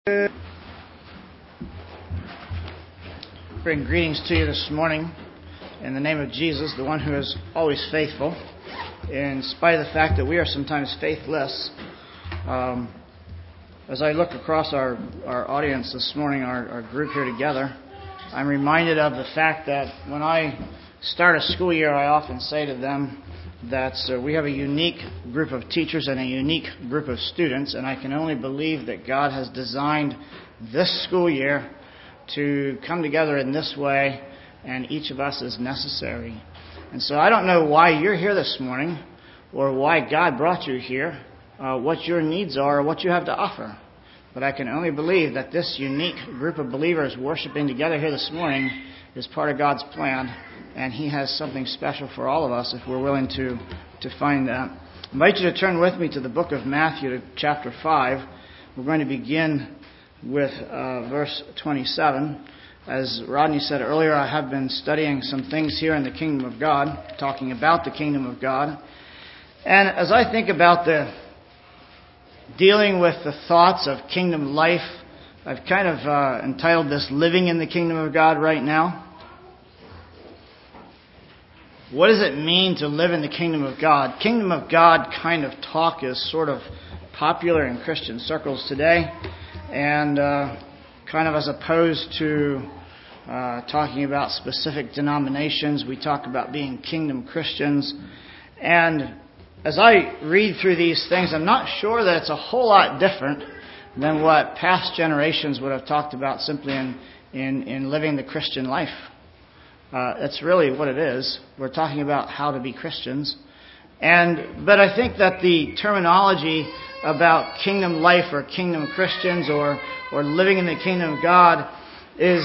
Bring greetings to you this morning in the name of Jesus, the one who is always faithful, in spite of the fact that we are sometimes faithless. As I look across our audience this morning, our group here together, I'm reminded of the fact that when I start a school year, I often say to them that we have a unique group of teachers and a unique group of students, and I can only believe that God has designed this school year to come together in this way, and each of us is necessary. And so I don't know why you're here this morning, or why God brought you here, what your needs are, or what you have to offer. But I can only believe that this unique group of believers worshiping together here this morning is part of God's plan, and He has something special for all of us if we're willing to find that. I invite you to turn with me to the book of Matthew, to chapter 5. We're going to begin with verse 27. As Rodney said earlier, I have been studying some things here in the kingdom of God, talking about the kingdom of God. And as I think about dealing with the thoughts of kingdom life, I've kind of entitled this Living in the Kingdom of God right now. What does it mean to live in the kingdom of God? Kingdom of God kind of talk is sort of popular in Christian circles today, and kind of as opposed to talking about specific denominations, we talk about being kingdom Christians. And as I read through these things, I'm not sure that it's a whole lot different than what past generations would have talked about simply in living the Christian life. That's really what it is. We're talking about how to be Christians. But I think that the terminology about kingdom life or kingdom Christians or living in the kingdom of God is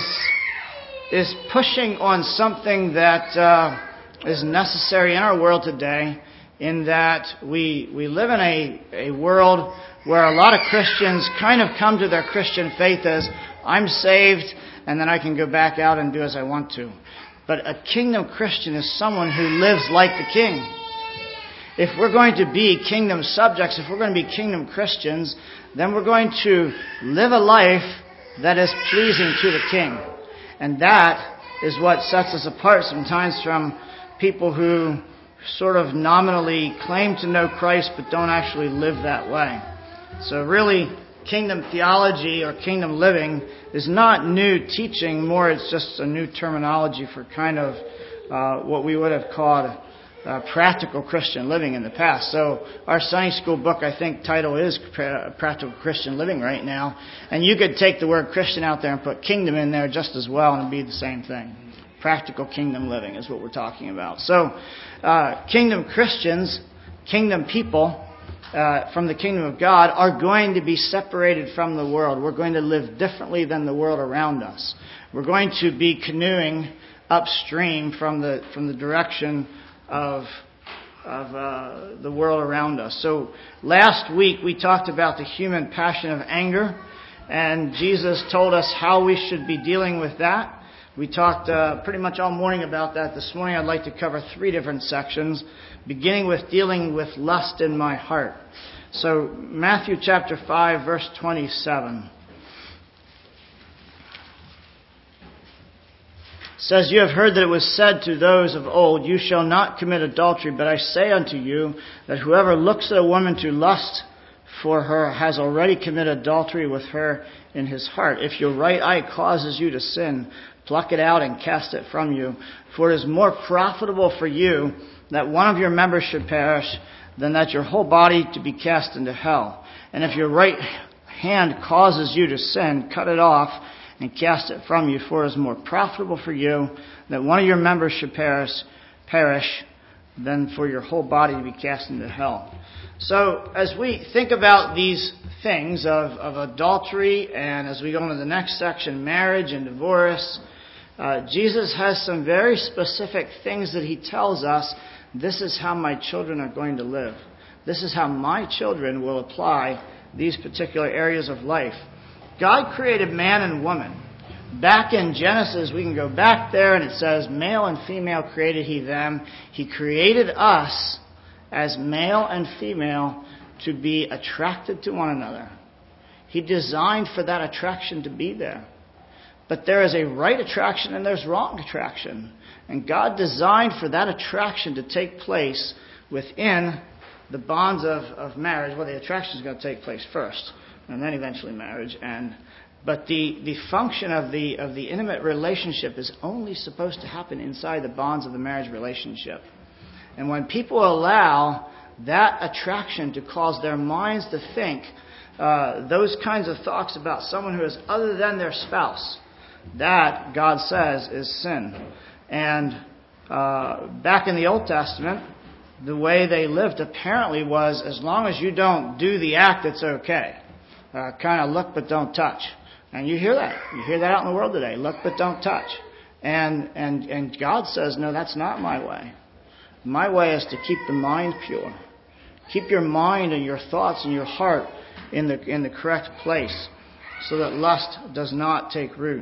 pushing on something that is necessary in our world today, in that we live in a world where a lot of Christians kind of come to their Christian faith as, I'm saved, and then I can go back out and do as I want to. But a kingdom Christian is someone who lives like the king. If we're going to be kingdom subjects, if we're going to be kingdom Christians, then we're going to live a life that is pleasing to the king. And that is what sets us apart sometimes from people who sort of nominally claim to know Christ but don't actually live that way. So really, kingdom theology or kingdom living is not new teaching, more it's just a new terminology for kind of what we would have called practical Christian living in the past. So our Sunday school book, I think, title is Practical Christian Living right now. And you could take the word Christian out there and put kingdom in there just as well and it'd be the same thing. Practical kingdom living is what we're talking about. So kingdom Christians, kingdom people from the kingdom of God are going to be separated from the world. We're going to live differently than the world around us. We're going to be canoeing upstream from the direction of the world around us. So last week we talked about the human passion of anger, and Jesus told us how we should be dealing with that. We talked pretty much all morning about that. This morning I'd like to cover 3 different sections, beginning with dealing with lust in my heart. So Matthew chapter 5, verse 27. Says, you have heard that it was said to those of old, you shall not commit adultery, but I say unto you that whoever looks at a woman to lust for her has already committed adultery with her in his heart. If your right eye causes you to sin, pluck it out and cast it from you. For it is more profitable for you that one of your members should perish than that your whole body to be cast into hell. And if your right hand causes you to sin, cut it off and cast it from you, for it is more profitable for you that one of your members should perish than for your whole body to be cast into hell. So as we think about these things of adultery, and as we go into the next section, marriage and divorce, Jesus has some very specific things that He tells us. This is how my children are going to live. This is how my children will apply these particular areas of life. God created man and woman. Back in Genesis, we can go back there and it says, male and female created He them. He created us as male and female to be attracted to one another. He designed for that attraction to be there. But there is a right attraction and there's wrong attraction. And God designed for that attraction to take place within the bonds of marriage. Well, the attraction is going to take place first, and then eventually marriage. But the function of the intimate relationship is only supposed to happen inside the bonds of the marriage relationship. And when people allow that attraction to cause their minds to think those kinds of thoughts about someone who is other than their spouse, that, God says, is sin. And back in the Old Testament, the way they lived apparently was, as long as you don't do the act, it's okay. Kind of look but don't touch. And you hear that. You hear that out in the world today. Look but don't touch. And God says, no, that's not my way. My way is to keep the mind pure. Keep your mind and your thoughts and your heart in the correct place so that lust does not take root.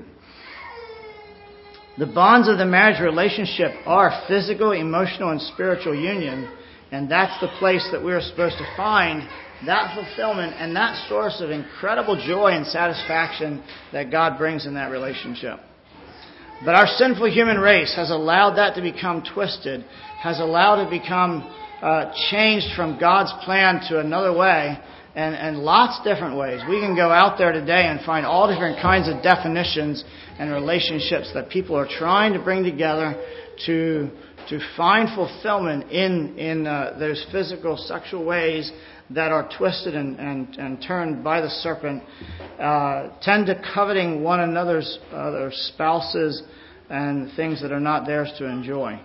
The bonds of the marriage relationship are physical, emotional, and spiritual union, and that's the place that we're supposed to find that fulfillment and that source of incredible joy and satisfaction that God brings in that relationship. But our sinful human race has allowed that to become twisted, has allowed it to become changed from God's plan to another way, and lots of different ways. We can go out there today and find all different kinds of definitions and relationships that people are trying to bring together to find fulfillment in those physical, sexual ways that are twisted and turned by the serpent, tend to coveting one another's their spouses and things that are not theirs to enjoy.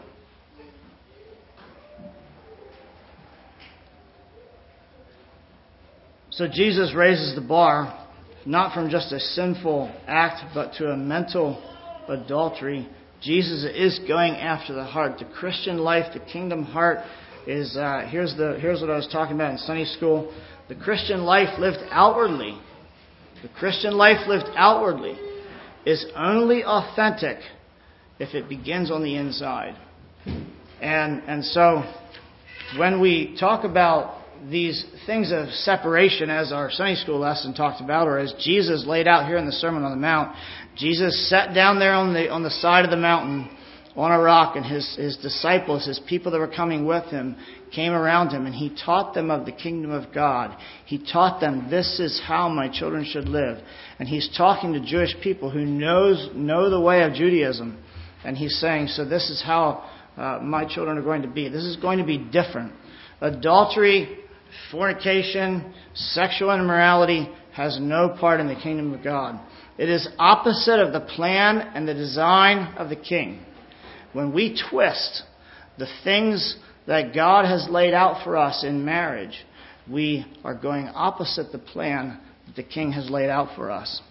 So Jesus raises the bar, not from just a sinful act, but to a mental adultery. Jesus is going after the heart. The Christian life, the kingdom heart, is here's what I was talking about in Sunday school. The Christian life lived outwardly. The Christian life lived outwardly is only authentic if it begins on the inside. And so when we talk about these things of separation, as our Sunday school lesson talked about, or as Jesus laid out here in the Sermon on the Mount, Jesus sat down there on the side of the mountain on a rock, and his disciples, his people that were coming with him, came around him, and he taught them of the kingdom of God. He taught them, this is how my children should live. And he's talking to Jewish people who know the way of Judaism. And he's saying, so this is how my children are going to be. This is going to be different. Adultery, fornication, sexual immorality has no part in the kingdom of God. It is opposite of the plan and the design of the King. When we twist the things that God has laid out for us in marriage, we are going opposite the plan that the King has laid out for us.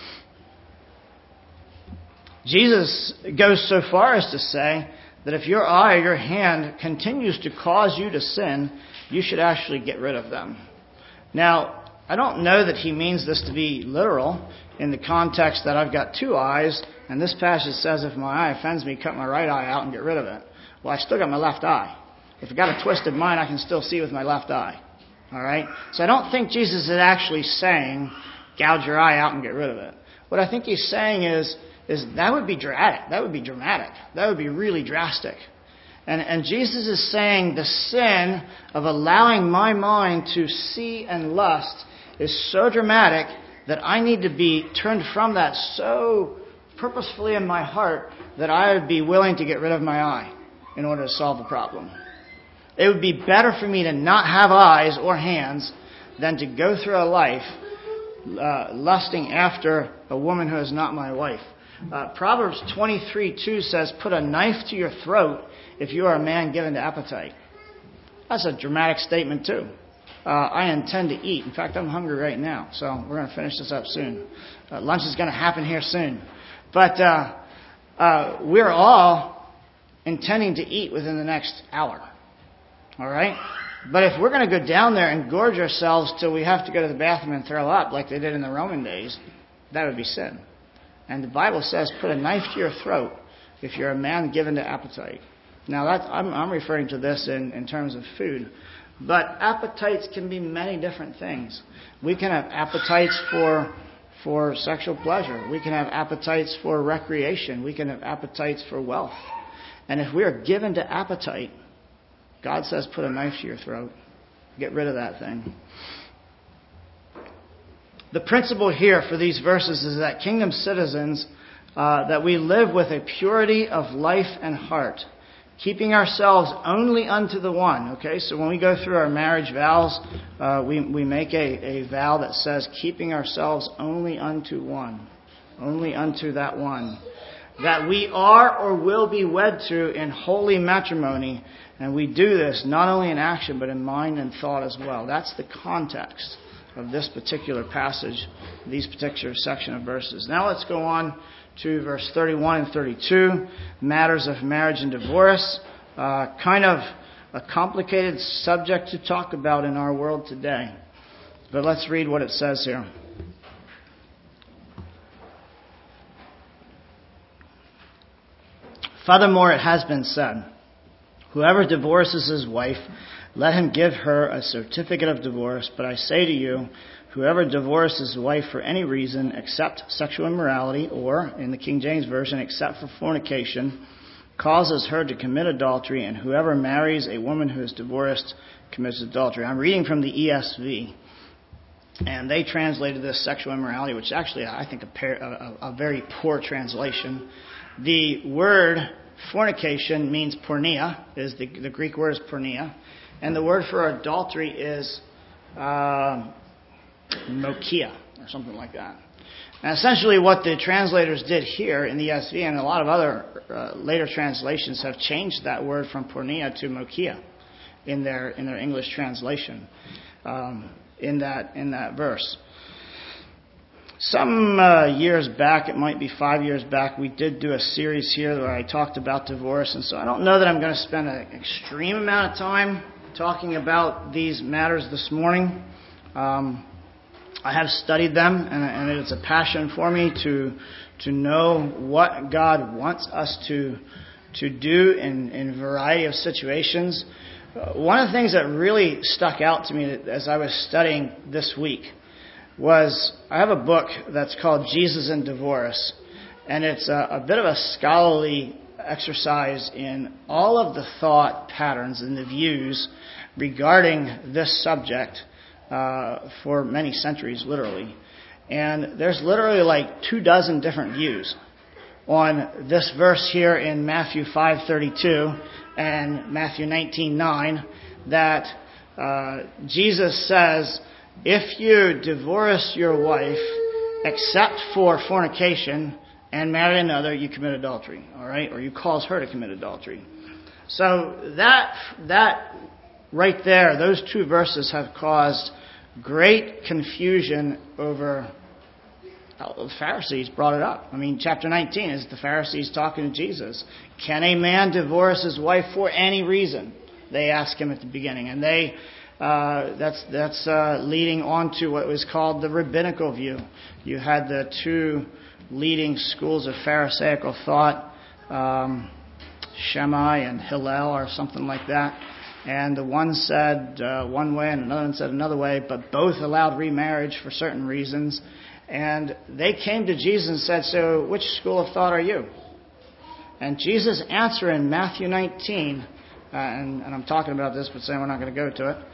Jesus goes so far as to say that if your eye or your hand continues to cause you to sin, you should actually get rid of them. Now, I don't know that he means this to be literal in the context that I've got two eyes, and this passage says if my eye offends me, cut my right eye out and get rid of it. Well, I still got my left eye. If I've got a twisted mind, I can still see with my left eye. All right? So I don't think Jesus is actually saying, gouge your eye out and get rid of it. What I think he's saying is that would be dramatic. That would be dramatic. That would be really drastic. And Jesus is saying the sin of allowing my mind to see and lust is so dramatic that I need to be turned from that so purposefully in my heart that I would be willing to get rid of my eye in order to solve the problem. It would be better for me to not have eyes or hands than to go through a life lusting after a woman who is not my wife. Proverbs 23:2 says, put a knife to your throat if you are a man given to appetite. That's a dramatic statement too. I intend to eat. In fact, I'm hungry right now, so we're going to finish this up soon. Lunch is going to happen here soon. But we're all intending to eat within the next hour. All right? But if we're going to go down there and gorge ourselves till we have to go to the bathroom and throw up like they did in the Roman days, that would be sin. And the Bible says, put a knife to your throat if you're a man given to appetite. Now, I'm referring to this in terms of food. But appetites can be many different things. We can have appetites for sexual pleasure. We can have appetites for recreation. We can have appetites for wealth. And if we are given to appetite, God says, put a knife to your throat. Get rid of that thing. The principle here for these verses is that kingdom citizens, that we live with a purity of life and heart, keeping ourselves only unto the one. Okay, so when we go through our marriage vows, we make a vow that says keeping ourselves only unto one, only unto that one, that we are or will be wed to in holy matrimony. And we do this not only in action but in mind and thought as well. That's the context of this particular passage, these particular section of verses. Now let's go on to verse 31 and 32, matters of marriage and divorce. Kind of a complicated subject to talk about in our world today. But let's read what it says here. Furthermore, it has been said, whoever divorces his wife, let him give her a certificate of divorce. But I say to you, whoever divorces his wife for any reason except sexual immorality, or, in the King James Version, except for fornication, causes her to commit adultery, and whoever marries a woman who is divorced commits adultery. I'm reading from the ESV, and they translated this sexual immorality, which actually I think a very poor translation. The word fornication means porneia, the Greek word is porneia, and the word for adultery is mokia, or something like that. And essentially what the translators did here in the ESV, and a lot of other later translations have changed that word from porneia to mokia in their English translation in that verse. Some years back, it might be 5 years back, we did do a series here where I talked about divorce, and so I don't know that I'm going to spend an extreme amount of time talking about these matters this morning. I have studied them, and it's a passion for me to know what God wants us to do in a variety of situations. One of the things that really stuck out to me as I was studying this week was I have a book that's called Jesus and Divorce, and it's a bit of a scholarly exercise in all of the thought patterns and the views regarding this subject for many centuries, literally. And there's literally like 24 different views on this verse here in Matthew 5:32 and Matthew 19:9 that Jesus says, if you divorce your wife except for fornication and marry another, you commit adultery, all right? Or you cause her to commit adultery. So that right there, those two verses have caused great confusion over. The Pharisees brought it up. I mean, chapter 19 is the Pharisees talking to Jesus. Can a man divorce his wife for any reason? They ask him at the beginning, and that's leading on to what was called the rabbinical view. You had the two leading schools of Pharisaical thought, Shammai and Hillel, or something like that. And the one said one way and another one said another way, but both allowed remarriage for certain reasons. And they came to Jesus and said, so which school of thought are you? And Jesus' answer in Matthew 19, and I'm talking about this, but saying we're not going to go to it,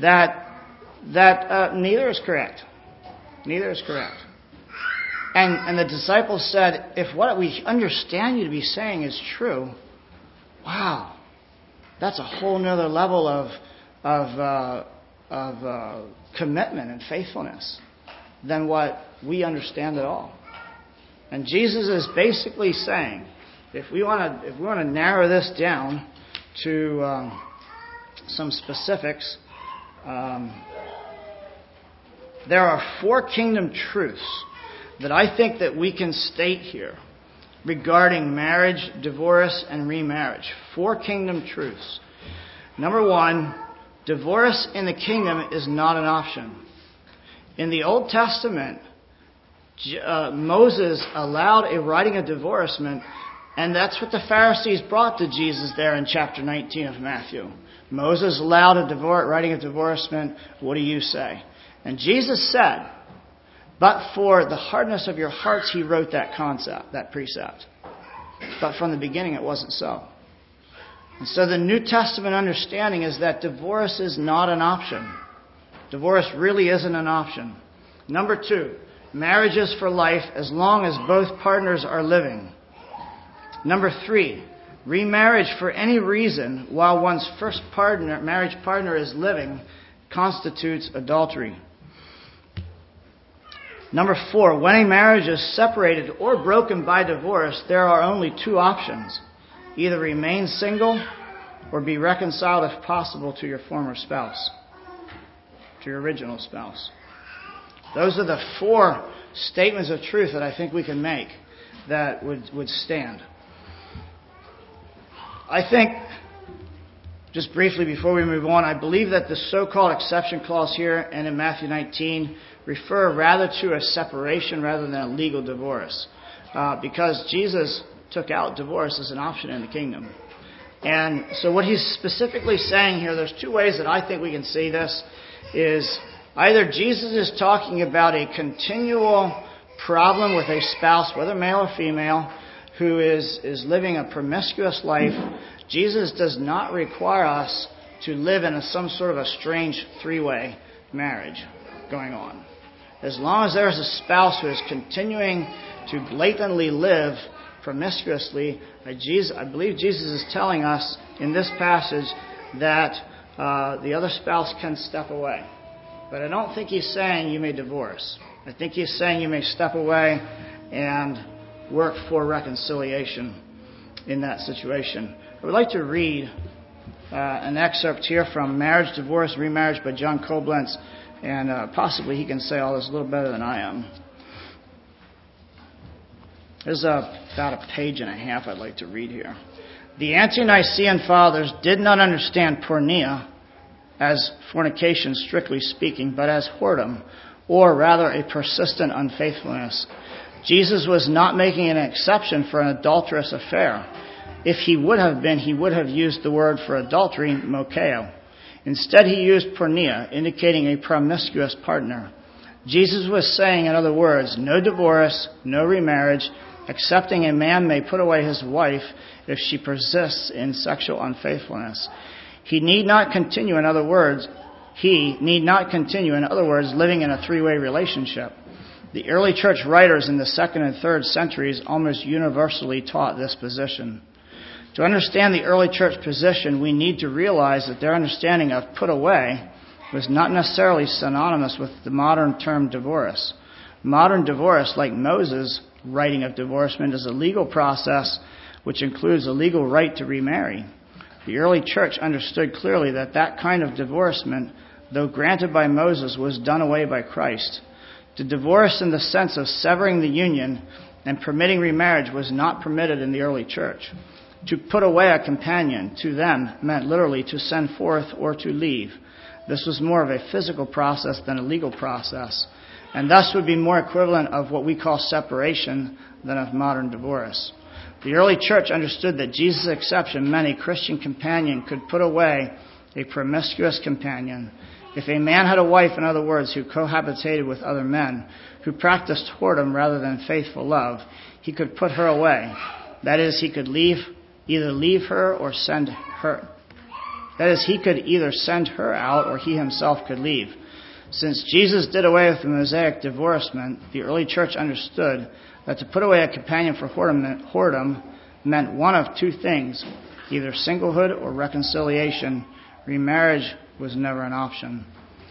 that neither is correct. Neither is correct. And the disciples said, if what we understand you to be saying is true, wow, that's a whole nother level of commitment and faithfulness than what we understand at all. And Jesus is basically saying, if we want to narrow this down to some specifics, there are 4 kingdom truths that I think that we can state here regarding marriage, divorce, and remarriage. 4 kingdom truths. Number 1, divorce in the kingdom is not an option. In the Old Testament, Moses allowed a writing of divorcement And that's what the Pharisees brought to Jesus there in chapter 19 of Matthew. Moses allowed a divorce, writing of divorcement. What do you say? And Jesus said, but for the hardness of your hearts, he wrote that concept, that precept. But from the beginning, it wasn't so. And so the New Testament understanding is that divorce is not an option. Divorce really isn't an option. Number 2, marriage is for life as long as both partners are living. Number 3, remarriage for any reason while one's first marriage partner is living constitutes adultery. Number 4, when a marriage is separated or broken by divorce, there are only 2 options. Either remain single or be reconciled if possible to your former spouse, to your original spouse. Those are the 4 statements of truth that I think we can make that would stand. I think, just briefly before we move on, I believe that the so-called exception clause here and in Matthew 19 refer rather to a separation rather than a legal divorce. Because Jesus took out divorce as an option in the kingdom. And so what he's specifically saying here, there's 2 ways that I think we can see this, is either Jesus is talking about a continual problem with a spouse, whether male or female, who is living a promiscuous life. Jesus does not require us to live in some sort of a strange 3-way marriage going on. As long as there's a spouse who is continuing to blatantly live promiscuously, I believe Jesus is telling us in this passage that the other spouse can step away. But I don't think he's saying you may divorce. I think he's saying you may step away and work for reconciliation in that situation. I would like to read an excerpt here from Marriage, Divorce, Remarriage by John Koblenz, and possibly he can say all this a little better than I am. There's about a page and a half I'd like to read here. The ante-Nicene fathers did not understand porneia as fornication, strictly speaking, but as whoredom, or rather a persistent unfaithfulness. Jesus was not making an exception for an adulterous affair. If he would have been, he would have used the word for adultery, mokeo. Instead, he used porneia, indicating a promiscuous partner. Jesus was saying, in other words, no divorce, no remarriage, excepting a man may put away his wife if she persists in sexual unfaithfulness. He need not continue, in other words, living in a 3-way relationship. The early church writers in the 2nd and 3rd centuries almost universally taught this position. To understand the early church position, we need to realize that their understanding of put away was not necessarily synonymous with the modern term divorce. Modern divorce, like Moses' writing of divorcement, is a legal process which includes a legal right to remarry. The early church understood clearly that that kind of divorcement, though granted by Moses, was done away by Christ. To divorce in the sense of severing the union and permitting remarriage was not permitted in the early church. To put away a companion to them meant literally to send forth or to leave. This was more of a physical process than a legal process, and thus would be more equivalent of what we call separation than of modern divorce. The early church understood that Jesus' exception meant a Christian companion could put away a promiscuous companion. If a man had a wife, in other words, who cohabitated with other men, who practiced whoredom rather than faithful love, he could put her away. That is, he could either leave her or send her. That is, he could either send her out or he himself could leave. Since Jesus did away with the Mosaic divorcement, the early church understood that to put away a companion for whoredom meant one of 2 things, either singlehood or reconciliation. Remarriage was never an option.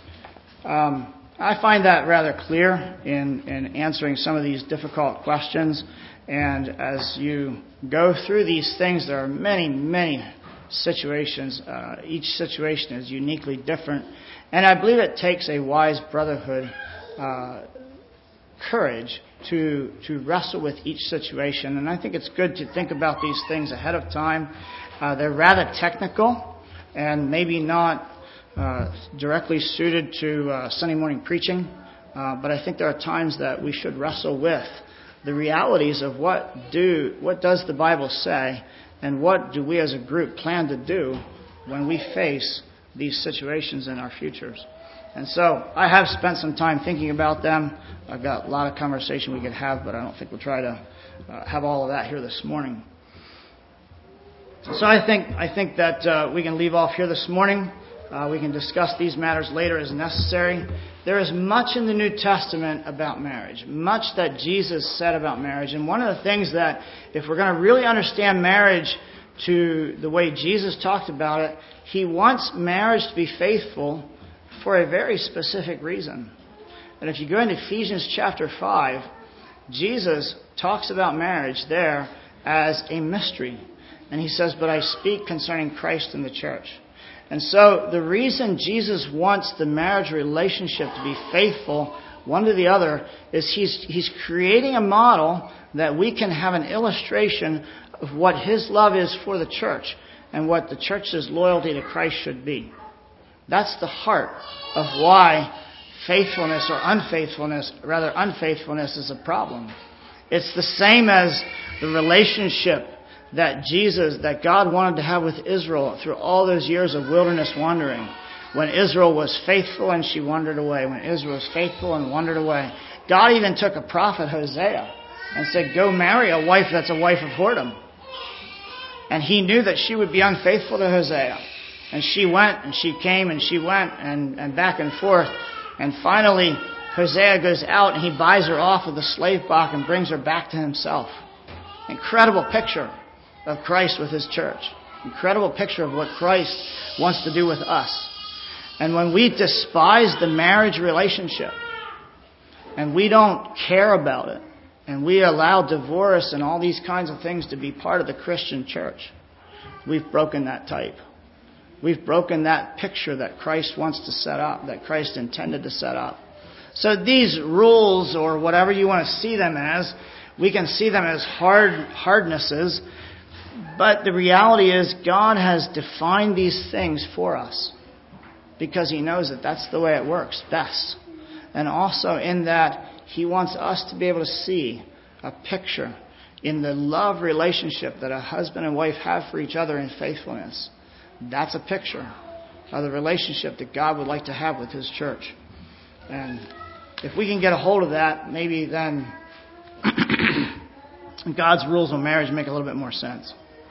I find that rather clear in answering some of these difficult questions. And as you go through these things, there are many, many situations. Each situation is uniquely different. And I believe it takes a wise brotherhood courage to wrestle with each situation. And I think it's good to think about these things ahead of time. They're rather technical and maybe not directly suited to Sunday morning preaching. But I think there are times that we should wrestle with the realities of what does the Bible say, and what do we as a group plan to do when we face these situations in our futures. And so I have spent some time thinking about them. I've got a lot of conversation we could have, but I don't think we'll try to have all of that here this morning. So I think that we can leave off here this morning. We can discuss these matters later as necessary. There is much in the New Testament about marriage, much that Jesus said about marriage. And one of the things that, if we're going to really understand marriage to the way Jesus talked about it, he wants marriage to be faithful for a very specific reason. And if you go into Ephesians chapter 5, Jesus talks about marriage there as a mystery. And he says, "But I speak concerning Christ and the church." And so the reason Jesus wants the marriage relationship to be faithful one to the other is he's creating a model that we can have an illustration of what his love is for the church and what the church's loyalty to Christ should be. That's the heart of why faithfulness or unfaithfulness is a problem. It's the same as the relationship that God wanted to have with Israel through all those years of wilderness wandering. When Israel was faithful and she wandered away. When Israel was faithful and wandered away. God even took a prophet, Hosea, and said, "Go marry a wife that's a wife of whoredom." And he knew that she would be unfaithful to Hosea. And she went and she came and she went and back and forth. And finally, Hosea goes out and he buys her off of the slave block and brings her back to himself. Incredible picture of Christ with his church. Incredible picture of what Christ wants to do with us. And when we despise the marriage relationship and we don't care about it and we allow divorce and all these kinds of things to be part of the Christian church, we've broken that type. We've broken that picture that Christ wants to set up, that Christ intended to set up. So these rules, or whatever you want to see them as, we can see them as hardnesses. But the reality is God has defined these things for us because he knows that that's the way it works best. And also in that he wants us to be able to see a picture in the love relationship that a husband and wife have for each other in faithfulness. That's a picture of the relationship that God would like to have with his church. And if we can get a hold of that, maybe then God's rules on marriage make a little bit more sense.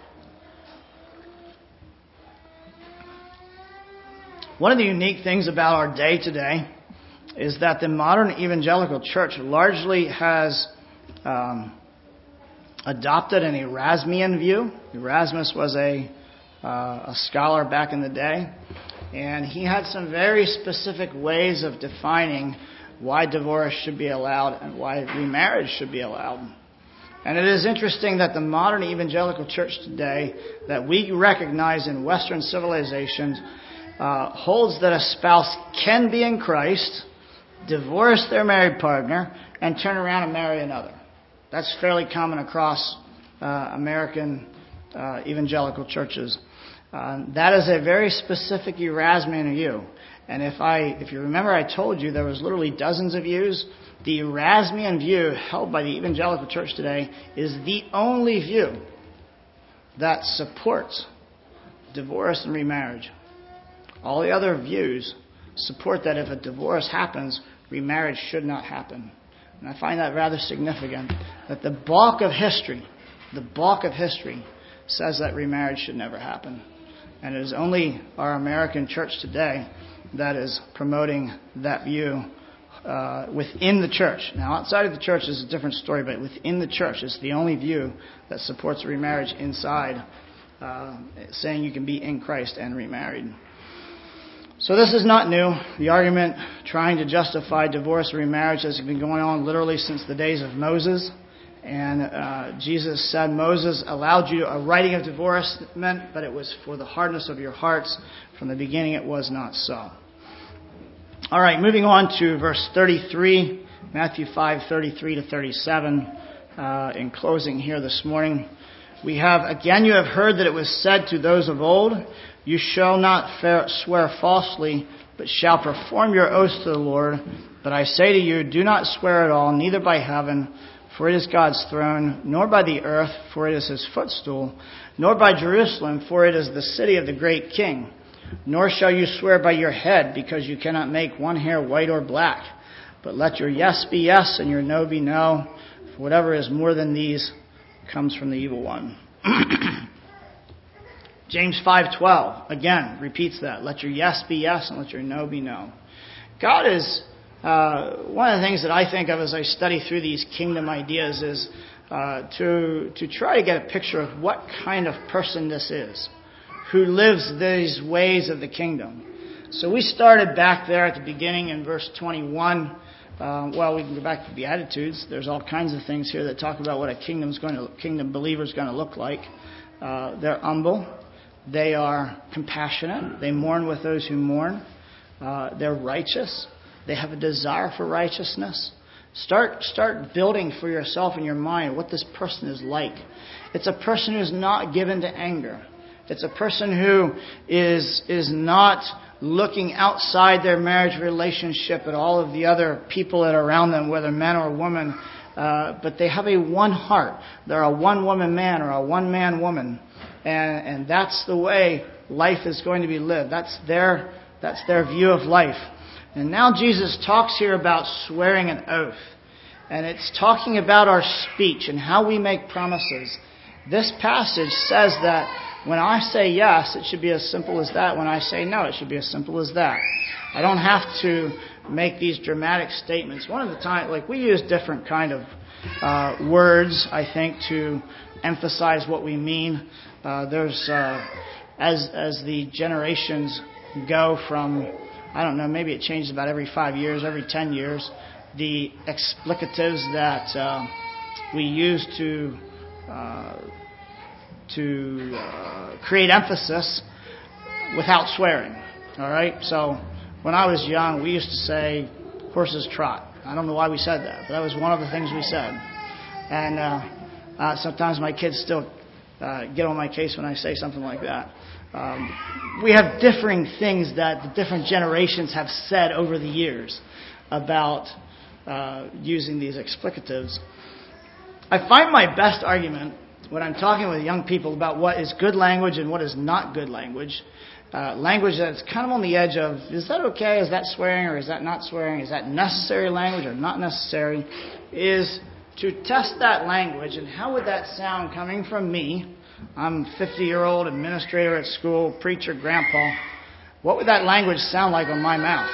One of the unique things about our day today is that the modern evangelical church largely has adopted an Erasmian view. Erasmus was a scholar back in the day, and he had some very specific ways of defining why divorce should be allowed and why remarriage should be allowed. And it is interesting that the modern evangelical church today, that we recognize in Western civilizations, holds that a spouse can be in Christ, divorce their married partner, and turn around and marry another. That's fairly common across American evangelical churches. That is a very specific Erasmian view. And if you remember, I told you there was literally dozens of views. The Erasmian view held by the evangelical church today is the only view that supports divorce and remarriage. All the other views support that if a divorce happens, remarriage should not happen. And I find that rather significant, that the bulk of history says that remarriage should never happen. And it is only our American church today that is promoting that view within the church. Now, outside of the church is a different story, but within the church it's the only view that supports remarriage inside, saying you can be in Christ and remarried. So this is not new. The argument trying to justify divorce or remarriage has been going on literally since the days of Moses. And Jesus said Moses allowed you a writing of divorcement, but it was for the hardness of your hearts. From the beginning it was not so. All right, moving on to verse 33, Matthew 5:33 to 37. In closing here this morning, we have, again, you have heard that it was said to those of old, you shall not swear falsely, but shall perform your oaths to the Lord. But I say to you, do not swear at all, neither by heaven, for it is God's throne, nor by the earth, for it is his footstool, nor by Jerusalem, for it is the city of the great king. Nor shall you swear by your head, because you cannot make one hair white or black. But let your yes be yes, and your no be no. For whatever is more than these comes from the evil one. James 5:12, again, repeats that. Let your yes be yes, and let your no be no. God is, one of the things that I think of as I study through these kingdom ideas is to try to get a picture of what kind of person this is, who lives these ways of the kingdom. So we started back there at the beginning in verse 21. We can go back to the Beatitudes. There's all kinds of things here that talk about what a kingdom believer is going to look like. They're humble. They are compassionate. They mourn with those who mourn. They're righteous. They have a desire for righteousness. Start building for yourself in your mind what this person is like. It's a person who's not given to anger. It's a person who is not looking outside their marriage relationship at all of the other people that are around them, whether men or women, but they have a one heart. They're a one-woman man or a one-man woman, and that's the way life is going to be lived. That's their view of life. And now Jesus talks here about swearing an oath, and it's talking about our speech and how we make promises. This passage says that when I say yes, it should be as simple as that. When I say no, it should be as simple as that. I don't have to make these dramatic statements. One of the times, we use different kind of words, I think, to emphasize what we mean. As the generations go from, I don't know, maybe it changes about every 5 years, every 10 years, the explicatives that we use to create emphasis without swearing. All right? So when I was young, we used to say horses trot. I don't know why we said that, but that was one of the things we said. And sometimes my kids still get on my case when I say something like that. We have differing things that the different generations have said over the years about using these explicatives. I find my best argument when I'm talking with young people about what is good language and what is not good language, language that's kind of on the edge of, is that okay? Is that swearing or is that not swearing? Is that necessary language or not necessary? Is to test that language, and how would that sound coming from me? I'm a 50-year-old administrator at school, preacher, grandpa. What would that language sound like on my mouth?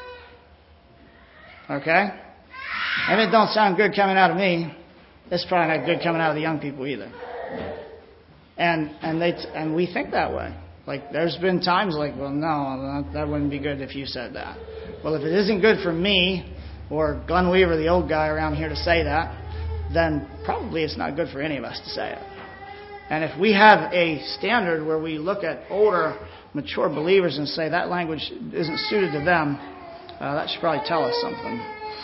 Okay? And it don't sound good coming out of me. It's probably not good coming out of the young people either. And we think that way. There's been times well, no, that wouldn't be good if you said that. Well, if it isn't good for me or Glenn Weaver, the old guy around here, to say that, then probably it's not good for any of us to say it. And if we have a standard where we look at older, mature believers and say that language isn't suited to them, that should probably tell us something.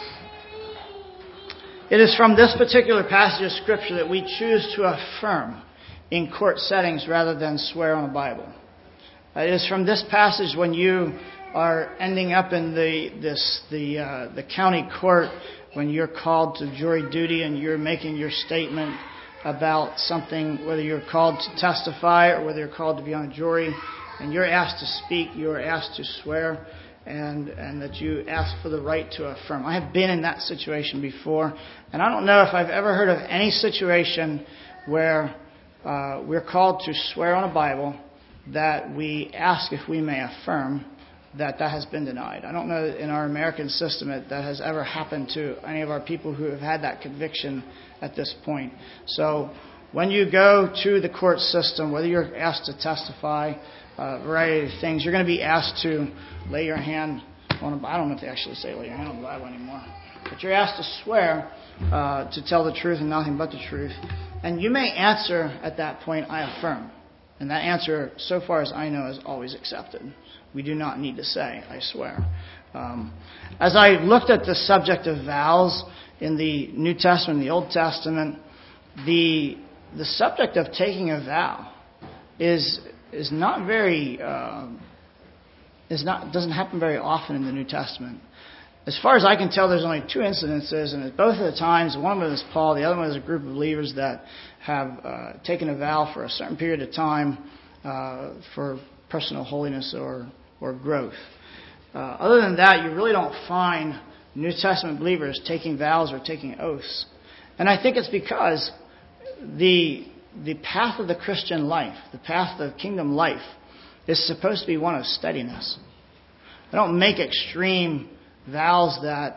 It is from this particular passage of Scripture that we choose to affirm in court settings rather than swear on a Bible. It is from this passage when you are ending up in the county court, when you're called to jury duty and you're making your statement about something, whether you're called to testify or whether you're called to be on a jury, and you're asked to speak, you're asked to swear, and that you ask for the right to affirm. I have been in that situation before, and I don't know if I've ever heard of any situation where we're called to swear on a Bible that we ask if we may affirm that has been denied. I don't know that in our American system that has ever happened to any of our people who have had that conviction at this point. So when you go to the court system, whether you're asked to testify, a variety of things, you're going to be asked to lay your hand on a Bible. I don't know if they actually say lay your hand on the Bible anymore. But you're asked to swear to tell the truth and nothing but the truth. And you may answer at that point, I affirm. And that answer, so far as I know, is always accepted. We do not need to say, I swear. As I looked at the subject of vows in the New Testament and the Old Testament, the subject of taking a vow doesn't happen very often in the New Testament. As far as I can tell, there's only 2 incidences, and at both of the times, one of them is Paul, the other one is a group of believers that have taken a vow for a certain period of time for personal holiness or growth. Other than that, you really don't find New Testament believers taking vows or taking oaths. And I think it's because the path of the Christian life, the path of kingdom life, is supposed to be one of steadiness. I don't make extreme vows that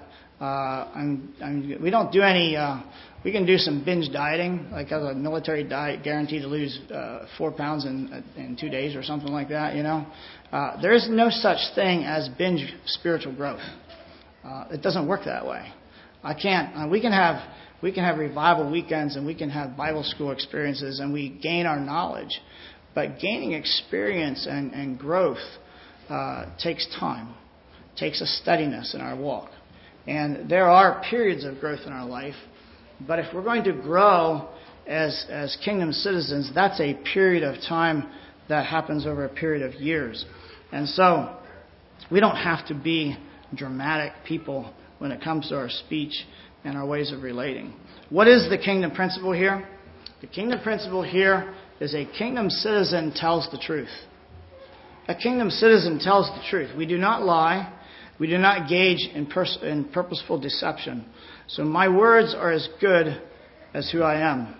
we don't do any. We can do some binge dieting, like as a military diet, guaranteed to lose 4 pounds in 2 days or something like that. There is no such thing as binge spiritual growth. It doesn't work that way. I can't. We can have revival weekends and we can have Bible school experiences and we gain our knowledge, but gaining experience and growth takes time. Takes a steadiness in our walk. And there are periods of growth in our life, but if we're going to grow as kingdom citizens, that's a period of time that happens over a period of years. And so we don't have to be dramatic people when it comes to our speech and our ways of relating. What is the kingdom principle here? The kingdom principle here is a kingdom citizen tells the truth. A kingdom citizen tells the truth. We do not lie. We do not engage in purposeful deception. So my words are as good as who I am.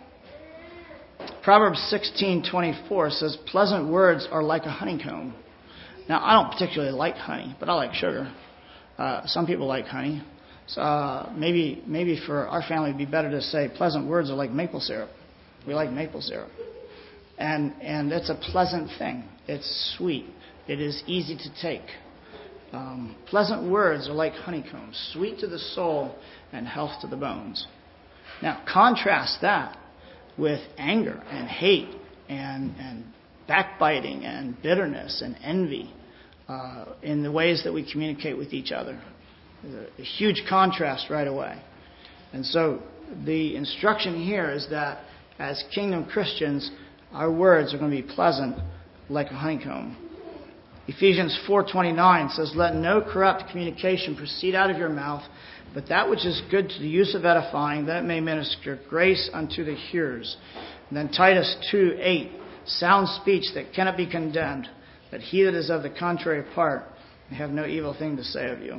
Proverbs 16:24 says, pleasant words are like a honeycomb. Now, I don't particularly like honey, but I like sugar. Some people like honey. So maybe for our family it would be better to say pleasant words are like maple syrup. We like maple syrup. And it's a pleasant thing. It's sweet. It is easy to take. Pleasant words are like honeycomb, sweet to the soul and health to the bones. Now, contrast that with anger and hate and backbiting and bitterness and envy in the ways that we communicate with each other. There's a huge contrast right away. And so the instruction here is that as kingdom Christians, our words are going to be pleasant like a honeycomb. Ephesians 4:29 says, let no corrupt communication proceed out of your mouth, but that which is good to the use of edifying, that it may minister grace unto the hearers. And then Titus 2:8, sound speech that cannot be condemned, but he that is of the contrary part may have no evil thing to say of you.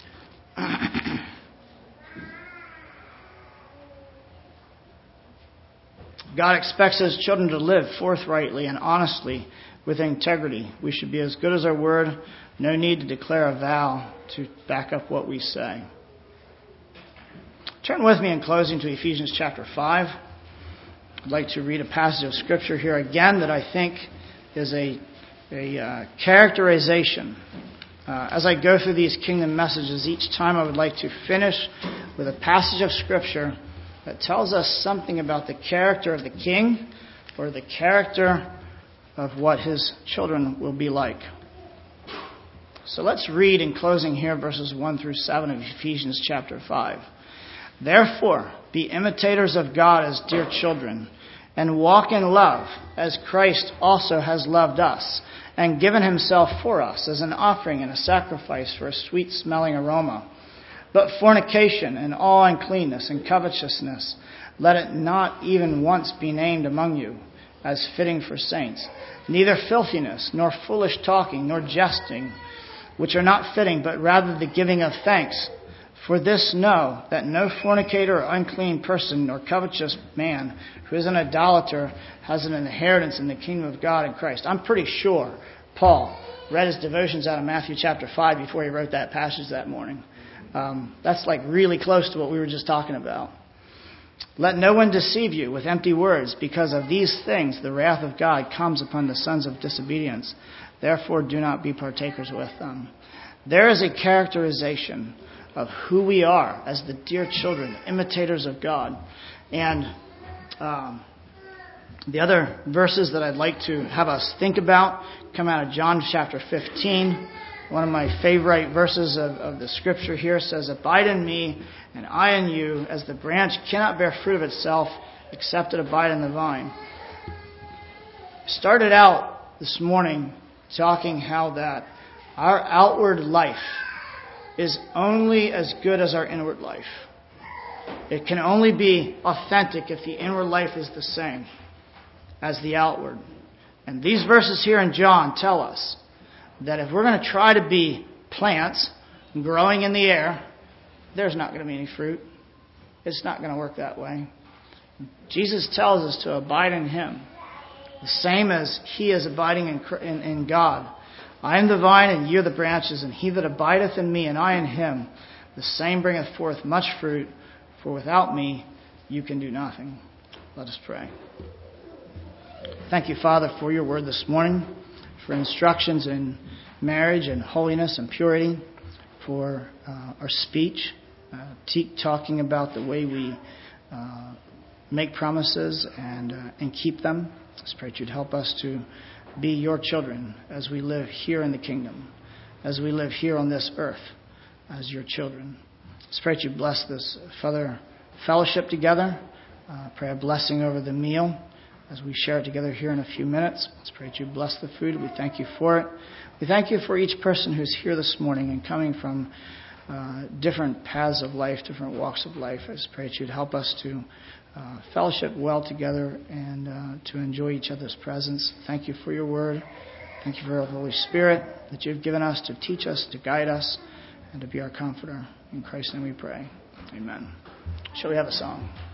God expects his children to live forthrightly and honestly with integrity. We should be as good as our word. No need to declare a vow to back up what we say. Turn with me in closing to Ephesians chapter 5. I'd like to read a passage of Scripture here again that I think is a characterization. As I go through these kingdom messages, each time I would like to finish with a passage of Scripture that tells us something about the character of the king or the character of what his children will be like. So let's read in closing here verses 1 through 7 of Ephesians chapter 5. Therefore, be imitators of God as dear children, and walk in love, as Christ also has loved us, and given himself for us as an offering and a sacrifice for a sweet-smelling aroma. But fornication and all uncleanness and covetousness, let it not even once be named among you, as fitting for saints. Neither filthiness, nor foolish talking, nor jesting, which are not fitting, but rather the giving of thanks. For this know, that no fornicator or unclean person, nor covetous man, who is an idolater, has an inheritance in the kingdom of God in Christ. I'm pretty sure Paul read his devotions out of Matthew chapter 5 before he wrote that passage that morning. That's like really close to what we were just talking about. Let no one deceive you with empty words, because of these things the wrath of God comes upon the sons of disobedience. Therefore do not be partakers with them. There is a characterization of who we are as the dear children, imitators of God. And the other verses that I'd like to have us think about come out of John chapter 15. One of my favorite verses of the scripture here says, abide in me and I in you, as the branch cannot bear fruit of itself except it abide in the vine. Started out this morning talking how that our outward life is only as good as our inward life. It can only be authentic if the inward life is the same as the outward. And these verses here in John tell us that if we're going to try to be plants growing in the air, there's not going to be any fruit. It's not going to work that way. Jesus tells us to abide in Him, the same as He is abiding in God. I am the vine, and ye are the branches, and he that abideth in me, and I in him, the same bringeth forth much fruit, for without me you can do nothing. Let us pray. Thank you, Father, for your word this morning, for instructions in marriage and holiness and purity, for our speech, talking about the way we make promises and keep them. I pray that you'd help us to be your children as we live here in the kingdom, as we live here on this earth as your children. I pray that you bless this fellowship together. Pray a blessing over the meal as we share it together here in a few minutes. Let's pray that you bless the food. We thank you for it. We thank you for each person who's here this morning and coming from different paths of life, different walks of life. I just pray that you'd help us to fellowship well together and to enjoy each other's presence. Thank you for your word. Thank you for the Holy Spirit that you've given us to teach us, to guide us, and to be our comforter. In Christ's name we pray. Amen. Shall we have a song?